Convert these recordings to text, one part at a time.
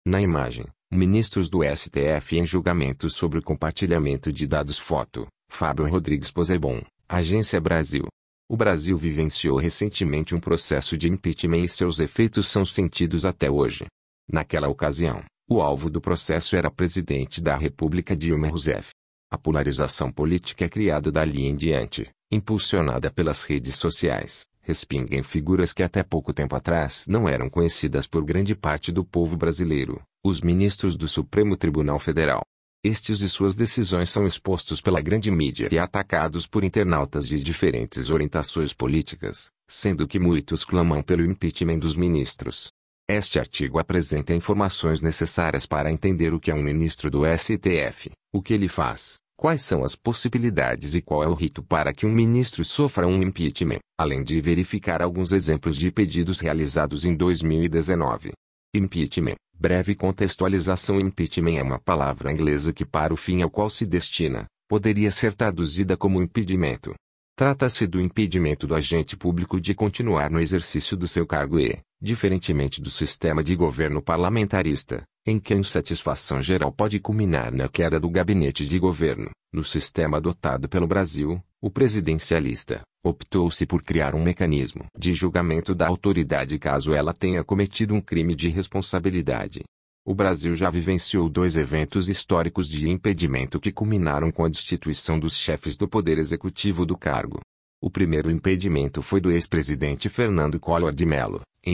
Na imagem, ministros do STF em julgamento sobre o compartilhamento de dados. Foto, Fábio Rodrigues Posebon, Agência Brasil. O Brasil vivenciou recentemente um processo de impeachment e seus efeitos são sentidos até hoje. Naquela ocasião, o alvo do processo era a presidente da República Dilma Rousseff. A polarização política é criada dali em diante, impulsionada pelas redes sociais, respinga em figuras que até pouco tempo atrás não eram conhecidas por grande parte do povo brasileiro, os ministros do Supremo Tribunal Federal. Estes e suas decisões são expostos pela grande mídia e atacados por internautas de diferentes orientações políticas, sendo que muitos clamam pelo impeachment dos ministros. Este artigo apresenta informações necessárias para entender o que é um ministro do STF, o que ele faz, quais são as possibilidades e qual é o rito para que um ministro sofra um impeachment, além de verificar alguns exemplos de pedidos realizados em 2019. Impeachment. Breve contextualização. Impeachment é uma palavra inglesa que para o fim ao qual se destina, poderia ser traduzida como impedimento. Trata-se do impedimento do agente público de continuar no exercício do seu cargo e, diferentemente do sistema de governo parlamentarista, em que a insatisfação geral pode culminar na queda do gabinete de governo, no sistema adotado pelo Brasil, o presidencialista, optou-se por criar um mecanismo de julgamento da autoridade caso ela tenha cometido um crime de responsabilidade. O Brasil já vivenciou dois eventos históricos de impedimento que culminaram com a destituição dos chefes do Poder Executivo do cargo. O primeiro impedimento foi do ex-presidente Fernando Collor de Mello, em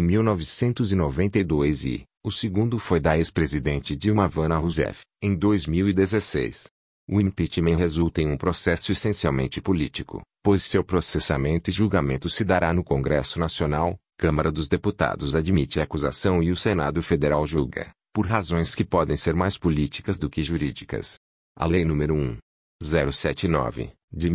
1992 e, o segundo foi da ex-presidente Dilma Rousseff, em 2016. O impeachment resulta em um processo essencialmente político, pois seu processamento e julgamento se dará no Congresso Nacional, Câmara dos Deputados admite a acusação e o Senado Federal julga, por razões que podem ser mais políticas do que jurídicas. A Lei nº 1.079, de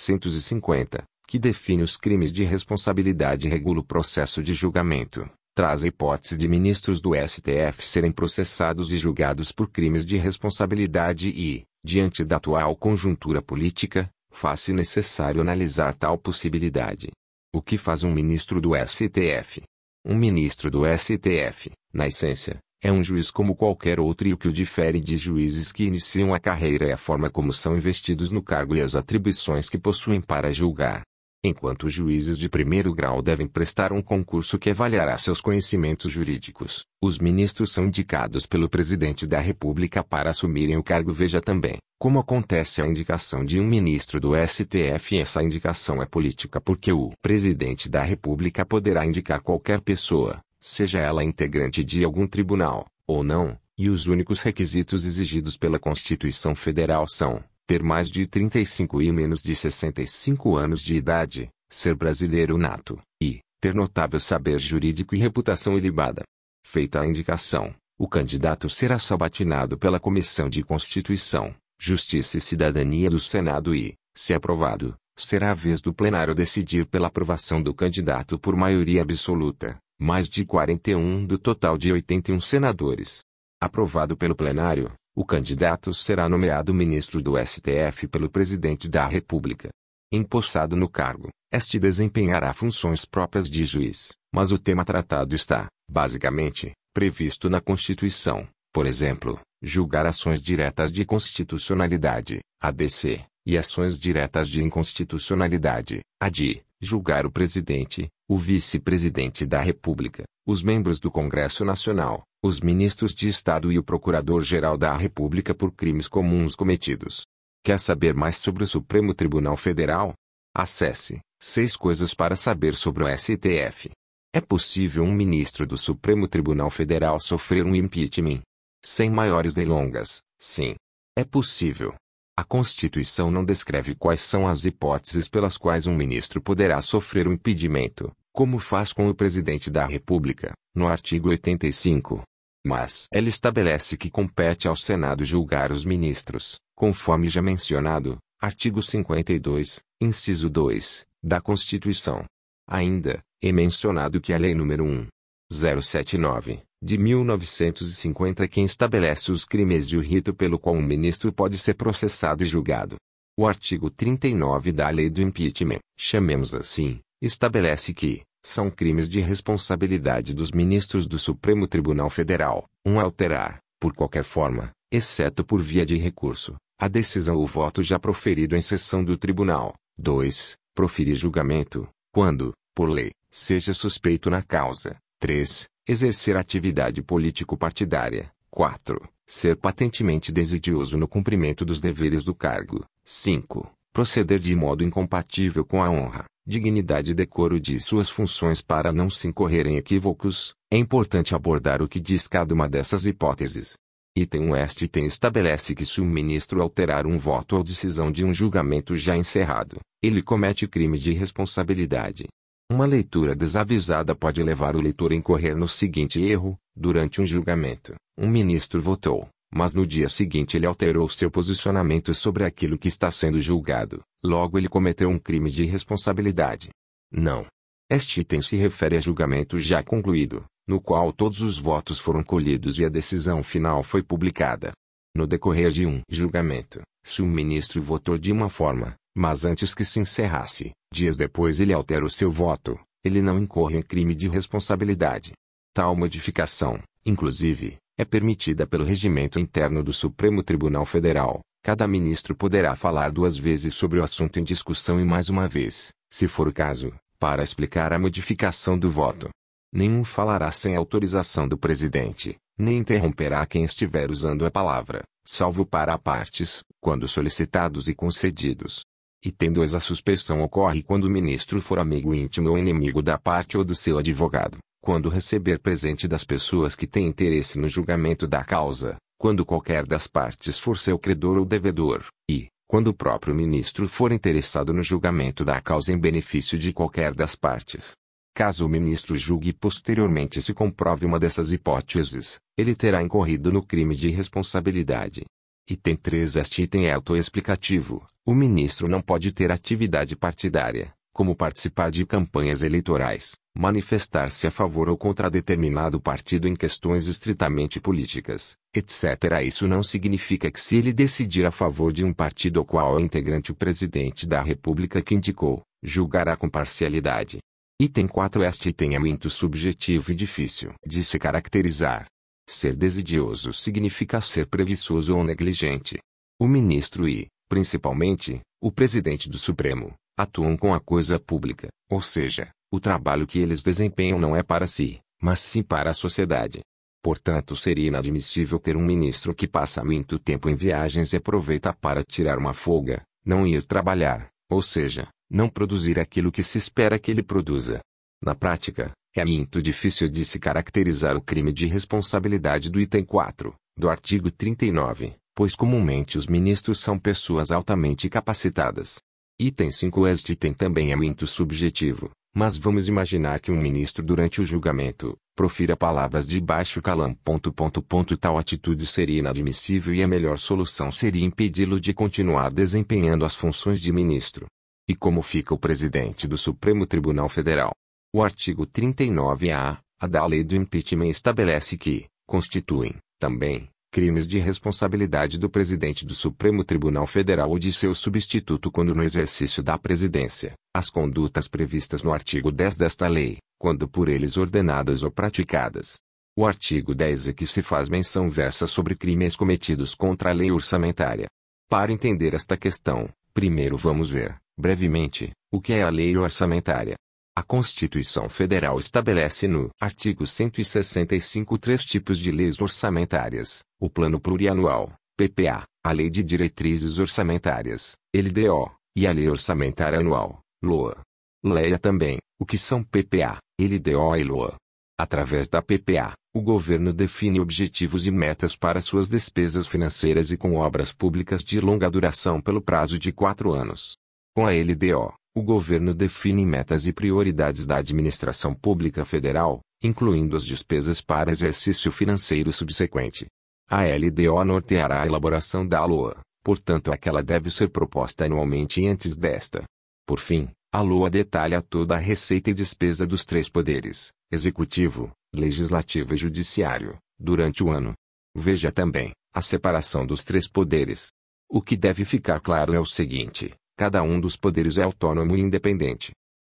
1950, que define os crimes de responsabilidade e regula o processo de julgamento, traz a hipótese de ministros do STF serem processados e julgados por crimes de responsabilidade e, diante da atual conjuntura política, faz-se necessário analisar tal possibilidade. O que faz um ministro do STF? Um ministro do STF, na essência, é um juiz como qualquer outro e o que o difere de juízes que iniciam a carreira é a forma como são investidos no cargo e as atribuições que possuem para julgar. Enquanto os juízes de primeiro grau devem prestar um concurso que avaliará seus conhecimentos jurídicos, os ministros são indicados pelo presidente da República para assumirem o cargo. Veja também como acontece a indicação de um ministro do STF. Essa indicação é política porque o presidente da República poderá indicar qualquer pessoa, seja ela integrante de algum tribunal, ou não, e os únicos requisitos exigidos pela Constituição Federal são ter mais de 35 e menos de 65 anos de idade, ser brasileiro nato, e ter notável saber jurídico e reputação ilibada. Feita a indicação, o candidato será sabatinado pela Comissão de Constituição, Justiça e Cidadania do Senado e, se aprovado, será a vez do plenário decidir pela aprovação do candidato por maioria absoluta, mais de 41 do total de 81 senadores. Aprovado pelo plenário, o candidato será nomeado ministro do STF pelo presidente da República. Empossado no cargo, este desempenhará funções próprias de juiz, mas o tema tratado está, basicamente, previsto na Constituição, por exemplo, julgar ações diretas de constitucionalidade, ADC, e ações diretas de inconstitucionalidade, AD, julgar o presidente, o vice-presidente da República, os membros do Congresso Nacional, os ministros de Estado e o Procurador-Geral da República por crimes comuns cometidos. Quer saber mais sobre o Supremo Tribunal Federal? Acesse 6 coisas para saber sobre o STF. É possível um ministro do Supremo Tribunal Federal sofrer um impeachment? Sem maiores delongas, sim. É possível. A Constituição não descreve quais são as hipóteses pelas quais um ministro poderá sofrer um impedimento, como faz com o presidente da República, no artigo 85. Mas ela estabelece que compete ao Senado julgar os ministros, conforme já mencionado, artigo 52, inciso 2, da Constituição. Ainda, é mencionado que a Lei nº 1.079, de 1950 quem estabelece os crimes e o rito pelo qual um ministro pode ser processado e julgado. O artigo 39 da Lei do Impeachment, chamemos assim, estabelece que, São crimes de responsabilidade dos ministros do Supremo Tribunal Federal: 1. Alterar, por qualquer forma, exceto por via de recurso, a decisão ou voto já proferido em sessão do tribunal. 2. Proferir julgamento, quando, por lei, seja suspeito na causa. 3. Exercer atividade político-partidária. 4. Ser patentemente desidioso no cumprimento dos deveres do cargo. 5. Proceder de modo incompatível com a honra, dignidade e decoro de suas funções para não se incorrer em equívocos. É importante abordar o que diz cada uma dessas hipóteses. Item 1. Este item estabelece que se o ministro alterar um voto ou decisão de um julgamento já encerrado, ele comete crime de responsabilidade. Uma leitura desavisada pode levar o leitor a incorrer no seguinte erro: durante um julgamento, um ministro votou, mas no dia seguinte ele alterou seu posicionamento sobre aquilo que está sendo julgado, logo ele cometeu um crime de responsabilidade. Não. Este item se refere a julgamento já concluído, no qual todos os votos foram colhidos e a decisão final foi publicada. No decorrer de um julgamento, se o ministro votou de uma forma, mas antes que se encerrasse, dias depois ele altera o seu voto, ele não incorre em crime de responsabilidade. Tal modificação, inclusive, é permitida pelo regimento interno do Supremo Tribunal Federal. Cada ministro poderá falar 2 vezes sobre o assunto em discussão e mais uma vez, se for o caso, para explicar a modificação do voto. Nenhum falará sem autorização do presidente, nem interromperá quem estiver usando a palavra, salvo para partes, quando solicitados e concedidos. Item 2. A suspeição ocorre quando o ministro for amigo íntimo ou inimigo da parte ou do seu advogado, quando receber presente das pessoas que têm interesse no julgamento da causa, quando qualquer das partes for seu credor ou devedor, e, quando o próprio ministro for interessado no julgamento da causa em benefício de qualquer das partes. Caso o ministro julgue e posteriormente se comprove uma dessas hipóteses, ele terá incorrido no crime de responsabilidade. Item 3. Este item é autoexplicativo. O ministro não pode ter atividade partidária, como participar de campanhas eleitorais, manifestar-se a favor ou contra determinado partido em questões estritamente políticas, etc. Isso não significa que se ele decidir a favor de um partido ao qual é integrante o presidente da República que indicou, julgará com parcialidade. Item 4. Este item é muito subjetivo e difícil de se caracterizar. Ser desidioso significa ser preguiçoso ou negligente. O ministro e, principalmente, o presidente do Supremo, atuam com a coisa pública, ou seja, o trabalho que eles desempenham não é para si, mas sim para a sociedade. Portanto, seria inadmissível ter um ministro que passa muito tempo em viagens e aproveita para tirar uma folga, não ir trabalhar, ou seja, não produzir aquilo que se espera que ele produza. Na prática, é muito difícil de se caracterizar o crime de responsabilidade do item 4, do artigo 39, pois comumente os ministros são pessoas altamente capacitadas. Item 5. Este item também é muito subjetivo, mas vamos imaginar que um ministro durante o julgamento, profira palavras de baixo calão. Tal atitude seria inadmissível e a melhor solução seria impedi-lo de continuar desempenhando as funções de ministro. E como fica o presidente do Supremo Tribunal Federal? O artigo 39-A da Lei do Impeachment estabelece que constituem, também, crimes de responsabilidade do presidente do Supremo Tribunal Federal ou de seu substituto quando no exercício da presidência, as condutas previstas no artigo 10 desta lei, quando por eles ordenadas ou praticadas. O artigo 10 a que se faz menção versa sobre crimes cometidos contra a lei orçamentária. Para entender esta questão, primeiro vamos ver, brevemente, o que é a lei orçamentária. A Constituição Federal estabelece no artigo 165 3 tipos de leis orçamentárias: o Plano Plurianual, PPA, a Lei de Diretrizes Orçamentárias, LDO, e a Lei Orçamentária Anual, LOA. Leia também, o que são PPA, LDO e LOA. Através da PPA, o governo define objetivos e metas para suas despesas financeiras e com obras públicas de longa duração pelo prazo de 4 anos. Com a LDO, o governo define metas e prioridades da administração pública federal, incluindo as despesas para exercício financeiro subsequente. A LDO norteará a elaboração da LOA, portanto aquela deve ser proposta anualmente antes desta. Por fim, a LOA detalha toda a receita e despesa dos 3 poderes, executivo, legislativo e judiciário, durante o ano. Veja também, a separação dos 3 poderes. O que deve ficar claro é o seguinte: cada um dos poderes é autônomo e independente.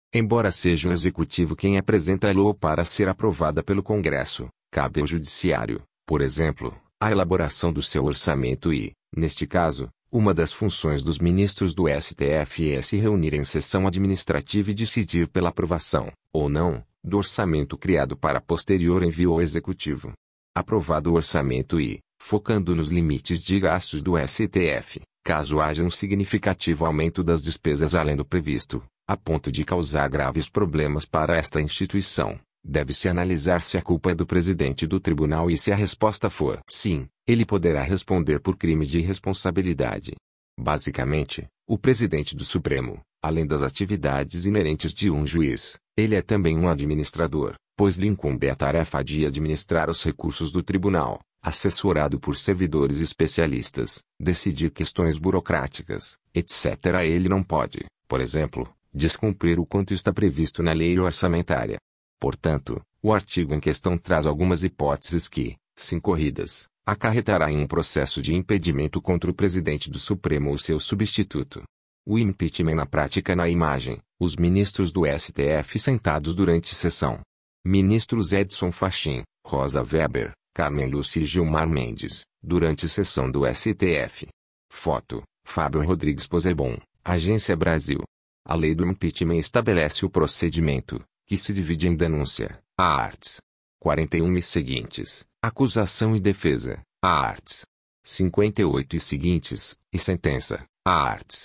Embora seja o Executivo quem apresenta a LOA para ser aprovada pelo Congresso, cabe ao Judiciário, por exemplo, a elaboração do seu orçamento e, neste caso, uma das funções dos ministros do STF é se reunir em sessão administrativa e decidir pela aprovação, ou não, do orçamento criado para posterior envio ao Executivo. Aprovado o orçamento e, focando nos limites de gastos do STF, caso haja um significativo aumento das despesas além do previsto, a ponto de causar graves problemas para esta instituição, deve-se analisar se a culpa é do presidente do tribunal e se a resposta for sim, ele poderá responder por crime de responsabilidade. Basicamente, o presidente do Supremo, além das atividades inerentes de um juiz, ele é também um administrador, pois lhe incumbe a tarefa de administrar os recursos do tribunal, assessorado por servidores especialistas, decidir questões burocráticas, etc. Ele não pode, por exemplo, descumprir o quanto está previsto na lei orçamentária. Portanto, o artigo em questão traz algumas hipóteses que, se incorridas, acarretará em um processo de impedimento contra o presidente do Supremo ou seu substituto. O impeachment na prática na imagem, os ministros do STF sentados durante sessão. Ministros Edson Fachin, Rosa Weber, Carmen Lúcia e Gilmar Mendes, durante sessão do STF. Foto, Fábio Rodrigues Posebon, Agência Brasil. A lei do impeachment estabelece o procedimento, que se divide em denúncia, arts. 41 e seguintes, acusação e defesa, arts. 58 e seguintes, e sentença, arts.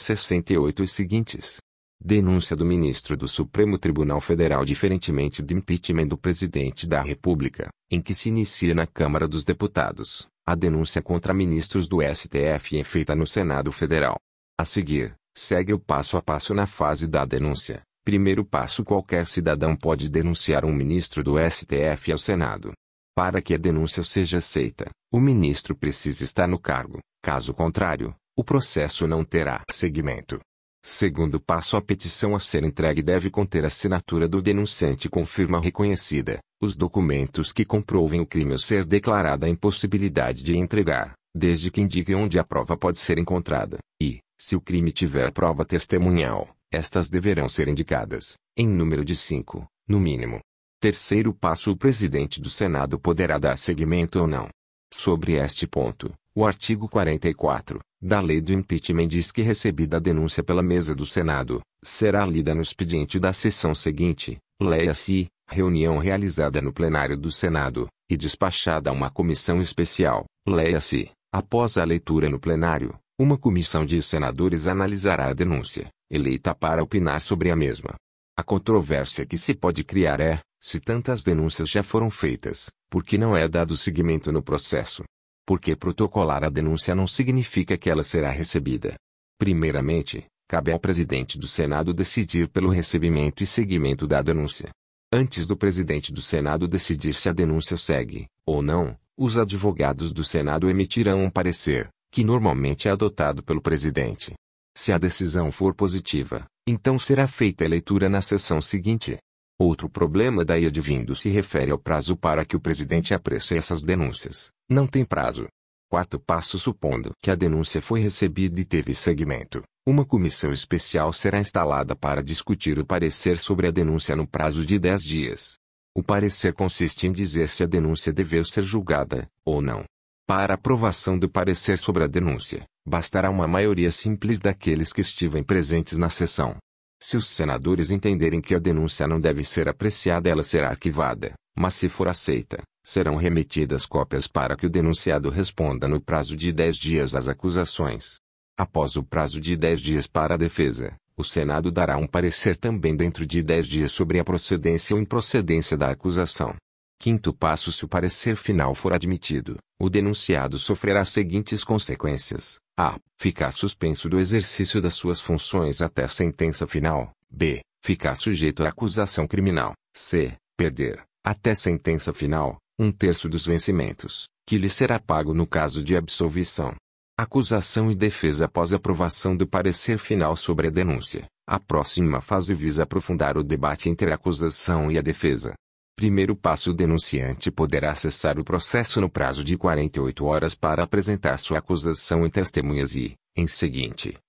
68 e seguintes. Denúncia do ministro do Supremo Tribunal Federal diferentemente do impeachment do presidente da República, em que se inicia na Câmara dos Deputados, a denúncia contra ministros do STF é feita no Senado Federal. A seguir, segue o passo a passo na fase da denúncia. Primeiro passo: qualquer cidadão pode denunciar um ministro do STF ao Senado. Para que a denúncia seja aceita, o ministro precisa estar no cargo, caso contrário, o processo não terá seguimento. Segundo passo: a petição a ser entregue deve conter a assinatura do denunciante com firma reconhecida, os documentos que comprovem o crime ou ser declarada a impossibilidade de entregar, desde que indiquem onde a prova pode ser encontrada, e, se o crime tiver prova testemunhal, estas deverão ser indicadas, em número de 5, no mínimo. Terceiro passo: o presidente do Senado poderá dar seguimento ou não. Sobre este ponto, o artigo 44 da Lei do Impeachment diz que, recebida a denúncia pela mesa do Senado, será lida no expediente da sessão seguinte, leia-se, reunião realizada no plenário do Senado, e despachada a uma comissão especial, leia-se, após a leitura no plenário, uma comissão de senadores analisará a denúncia, eleita para opinar sobre a mesma. A controvérsia que se pode criar é, se tantas denúncias já foram feitas, por que não é dado seguimento no processo? Porque protocolar a denúncia não significa que ela será recebida. Primeiramente, cabe ao presidente do Senado decidir pelo recebimento e seguimento da denúncia. Antes do presidente do Senado decidir se a denúncia segue, ou não, os advogados do Senado emitirão um parecer, que normalmente é adotado pelo presidente. Se a decisão for positiva, então será feita a leitura na sessão seguinte. Outro problema daí advindo se refere ao prazo para que o presidente aprecie essas denúncias. Não tem prazo. Quarto passo: supondo que a denúncia foi recebida e teve seguimento, uma comissão especial será instalada para discutir o parecer sobre a denúncia no prazo de 10 dias. O parecer consiste em dizer se a denúncia deve ser julgada, ou não. Para aprovação do parecer sobre a denúncia, bastará uma maioria simples daqueles que estiverem presentes na sessão. Se os senadores entenderem que a denúncia não deve ser apreciada, ela será arquivada, mas se for aceita, serão remetidas cópias para que o denunciado responda no prazo de 10 dias às acusações. Após o prazo de 10 dias para a defesa, o Senado dará um parecer também dentro de 10 dias sobre a procedência ou improcedência da acusação. Quinto passo: se o parecer final for admitido, o denunciado sofrerá as seguintes consequências: a. Ficar suspenso do exercício das suas funções até sentença final. b. Ficar sujeito à acusação criminal. c. Perder, até sentença final, 1/3 dos vencimentos, que lhe será pago no caso de absolvição. Acusação e defesa. Após a aprovação do parecer final sobre a denúncia, a próxima fase visa aprofundar o debate entre a acusação e a defesa. Primeiro passo: o denunciante poderá acessar o processo no prazo de 48 horas para apresentar sua acusação e testemunhas e, em seguinte,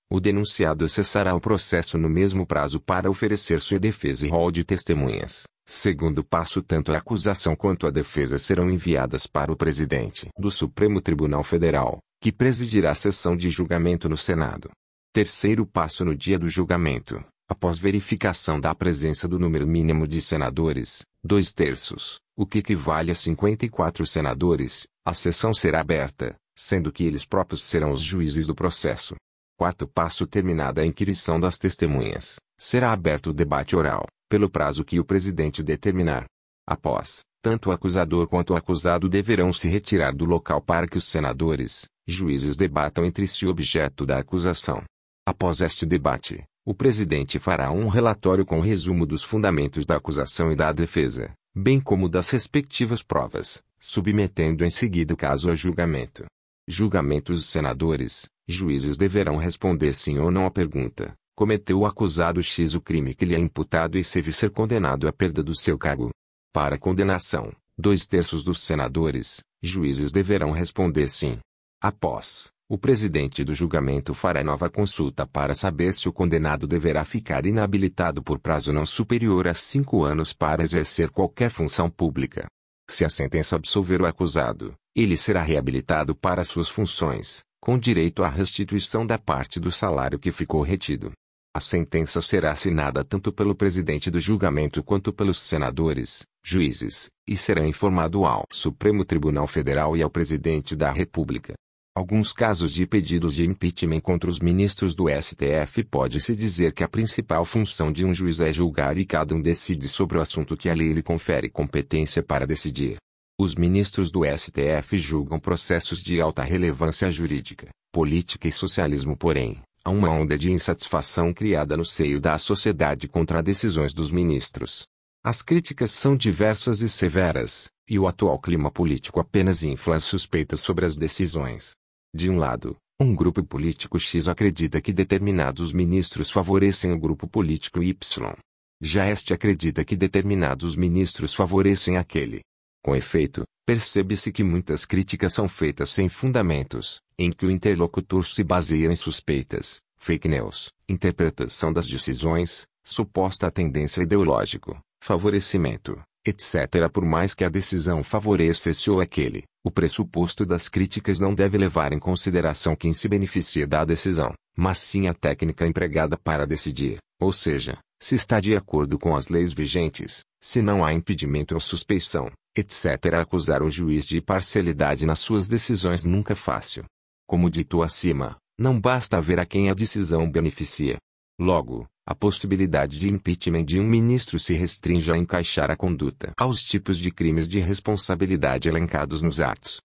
O denunciado cessará o processo no mesmo prazo para oferecer sua defesa e rol de testemunhas. Segundo passo, tanto a acusação quanto a defesa serão enviadas para o presidente do Supremo Tribunal Federal, que presidirá a sessão de julgamento no Senado. Terceiro passo, no dia do julgamento, após verificação da presença do número mínimo de senadores, 2/3, o que equivale a 54 senadores, a sessão será aberta, sendo que eles próprios serão os juízes do processo. Quarto passo, terminada a inquirição das testemunhas, será aberto o debate oral, pelo prazo que o presidente determinar. Após, tanto o acusador quanto o acusado deverão se retirar do local para que os senadores, juízes debatam entre si o objeto da acusação. Após este debate, o presidente fará um relatório com o resumo dos fundamentos da acusação e da defesa, bem como das respectivas provas, submetendo em seguida o caso a julgamento. Julgamento: os senadores, juízes deverão responder sim ou não à pergunta: cometeu o acusado X o crime que lhe é imputado e se ser condenado à perda do seu cargo? Para a condenação, 2/3 dos senadores, juízes deverão responder sim. Após, o presidente do julgamento fará nova consulta para saber se o condenado deverá ficar inabilitado por prazo não superior a 5 anos para exercer qualquer função pública. Se a sentença absolver o acusado, ele será reabilitado para suas funções, com direito à restituição da parte do salário que ficou retido. A sentença será assinada tanto pelo presidente do julgamento quanto pelos senadores, juízes, e será informado ao Supremo Tribunal Federal e ao presidente da República. Alguns casos de pedidos de impeachment contra os ministros do STF. Pode-se dizer que a principal função de um juiz é julgar e cada um decide sobre o assunto que a lei lhe confere competência para decidir. Os ministros do STF julgam processos de alta relevância jurídica, política e socialismo. Porém, há uma onda de insatisfação criada no seio da sociedade contra decisões dos ministros. As críticas são diversas e severas, e o atual clima político apenas infla as suspeitas sobre as decisões. De um lado, um grupo político X acredita que determinados ministros favorecem o grupo político Y. Já este acredita que determinados ministros favorecem aquele. Com efeito, percebe-se que muitas críticas são feitas sem fundamentos, em que o interlocutor se baseia em suspeitas, fake news, interpretação das decisões, suposta tendência ideológica, favorecimento, etc. Por mais que a decisão favoreça esse ou aquele, o pressuposto das críticas não deve levar em consideração quem se beneficia da decisão, mas sim a técnica empregada para decidir, ou seja, se está de acordo com as leis vigentes, se não há impedimento ou suspeição, etc. Acusar o juiz de parcialidade nas suas decisões nunca é fácil. Como dito acima, não basta ver a quem a decisão beneficia. Logo, a possibilidade de impeachment de um ministro se restringe a encaixar a conduta aos tipos de crimes de responsabilidade elencados nos artigos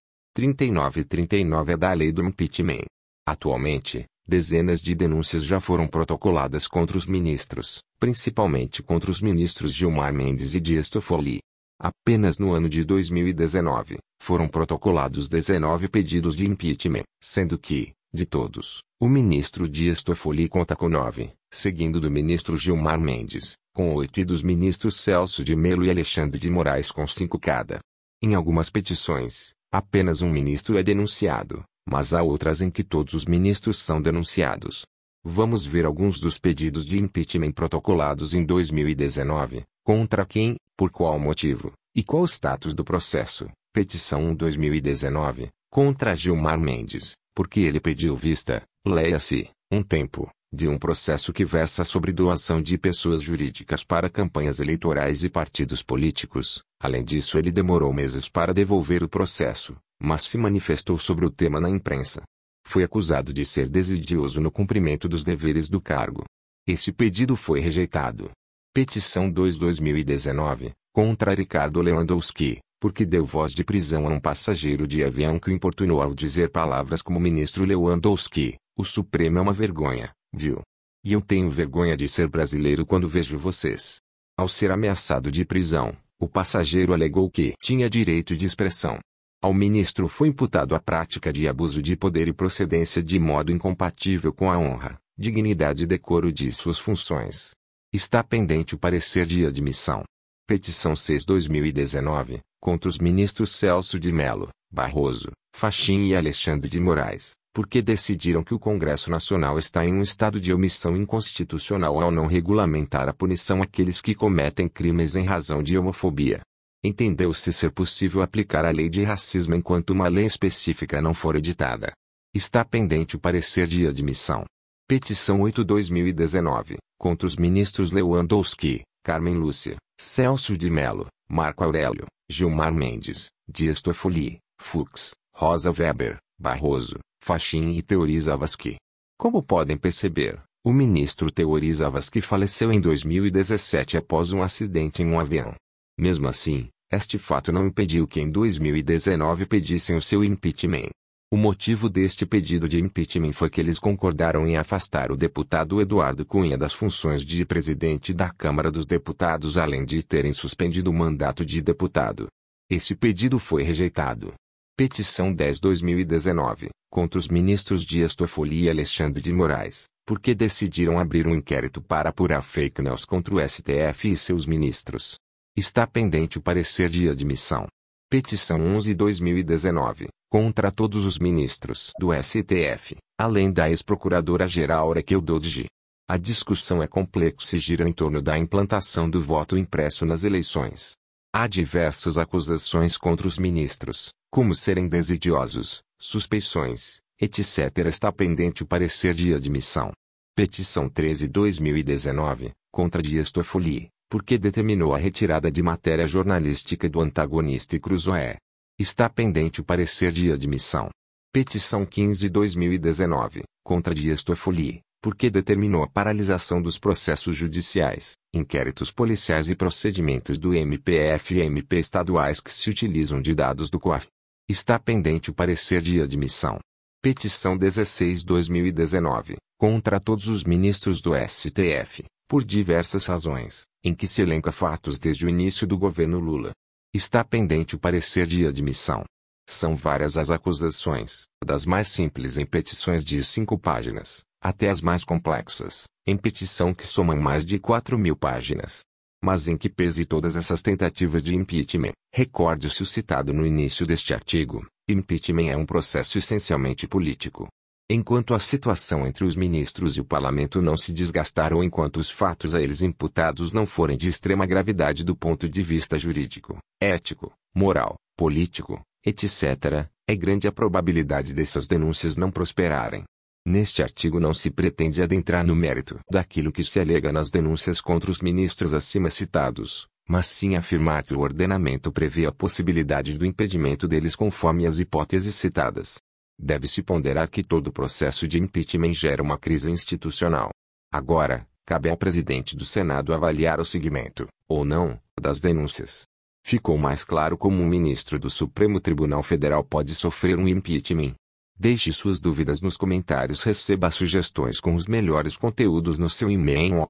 39 e 39 da Lei do Impeachment. Atualmente, dezenas de denúncias já foram protocoladas contra os ministros, principalmente contra os ministros Gilmar Mendes e Dias Toffoli. Apenas no ano de 2019, foram protocolados 19 pedidos de impeachment, sendo que, de todos, o ministro Dias Toffoli conta com 9, seguindo do ministro Gilmar Mendes, com 8 e dos ministros Celso de Mello e Alexandre de Moraes com 5 cada. Em algumas petições, apenas um ministro é denunciado, mas há outras em que todos os ministros são denunciados. Vamos ver alguns dos pedidos de impeachment protocolados em 2019, contra quem, por qual motivo, e qual o status do processo. Petição 1/2019, contra Gilmar Mendes, porque ele pediu vista, leia-se, um tempo, de um processo que versa sobre doação de pessoas jurídicas para campanhas eleitorais e partidos políticos. Além disso, ele demorou meses para devolver o processo, mas se manifestou sobre o tema na imprensa. Foi acusado de ser desidioso no cumprimento dos deveres do cargo. Esse pedido foi rejeitado. Petição 2/2019, contra Ricardo Lewandowski, porque deu voz de prisão a um passageiro de avião que o importunou ao dizer palavras como ministro Lewandowski: o Supremo é uma vergonha, viu? E eu tenho vergonha de ser brasileiro quando vejo vocês. Ao ser ameaçado de prisão, o passageiro alegou que tinha direito de expressão. Ao ministro foi imputado a prática de abuso de poder e procedência de modo incompatível com a honra, dignidade e decoro de suas funções. Está pendente o parecer de admissão. Petição 6/2019, contra os ministros Celso de Mello, Barroso, Fachin e Alexandre de Moraes, porque decidiram que o Congresso Nacional está em um estado de omissão inconstitucional ao não regulamentar a punição àqueles que cometem crimes em razão de homofobia. Entendeu-se ser possível aplicar a lei de racismo enquanto uma lei específica não for editada. Está pendente o parecer de admissão. Petição 8/2019, contra os ministros Lewandowski, Carmen Lúcia, Celso de Mello, Marco Aurélio, Gilmar Mendes, Dias Toffoli, Fux, Rosa Weber, Barroso, Fachin e Teori Zavascki. Como podem perceber, o ministro Teori Zavascki faleceu em 2017 após um acidente em um avião. Mesmo assim, este fato não impediu que em 2019 pedissem o seu impeachment. O motivo deste pedido de impeachment foi que eles concordaram em afastar o deputado Eduardo Cunha das funções de presidente da Câmara dos Deputados, além de terem suspendido o mandato de deputado. Esse pedido foi rejeitado. Petição 10/2019, contra os ministros Dias Toffoli e Alexandre de Moraes, porque decidiram abrir um inquérito para apurar fake news contra o STF e seus ministros. Está pendente o parecer de admissão. Petição 11/2019, contra todos os ministros do STF, além da ex-procuradora-geral Raquel Dodge. A discussão é complexa e gira em torno da implantação do voto impresso nas eleições. Há diversas acusações contra os ministros, como serem desidiosos, suspeições, etc. Está pendente o parecer de admissão. Petição 13/2019, contra Dias Toffoli, porque determinou a retirada de matéria jornalística do antagonista e Cruzoé. Está pendente o parecer de admissão. Petição 15/2019, contra Dias Toffoli, porque determinou a paralisação dos processos judiciais, inquéritos policiais e procedimentos do MPF e MP estaduais que se utilizam de dados do COAF. Está pendente o parecer de admissão. Petição 16/2019, contra todos os ministros do STF, por diversas razões, em que se elenca fatos desde o início do governo Lula. Está pendente o parecer de admissão. São várias as acusações, das mais simples em petições de 5 páginas, até as mais complexas, em petição que somam mais de 4.000 páginas. Mas em que pese todas essas tentativas de impeachment, recorde-se o citado no início deste artigo: impeachment é um processo essencialmente político. Enquanto a situação entre os ministros e o parlamento não se desgastar ou enquanto os fatos a eles imputados não forem de extrema gravidade do ponto de vista jurídico, ético, moral, político, etc., é grande a probabilidade dessas denúncias não prosperarem. Neste artigo não se pretende adentrar no mérito daquilo que se alega nas denúncias contra os ministros acima citados, mas sim afirmar que o ordenamento prevê a possibilidade do impedimento deles conforme as hipóteses citadas. Deve-se ponderar que todo processo de impeachment gera uma crise institucional. Agora, cabe ao presidente do Senado avaliar o seguimento, ou não, das denúncias. Ficou mais claro como um ministro do Supremo Tribunal Federal pode sofrer um impeachment. Deixe suas dúvidas nos comentários. Receba sugestões com os melhores conteúdos no seu e-mail.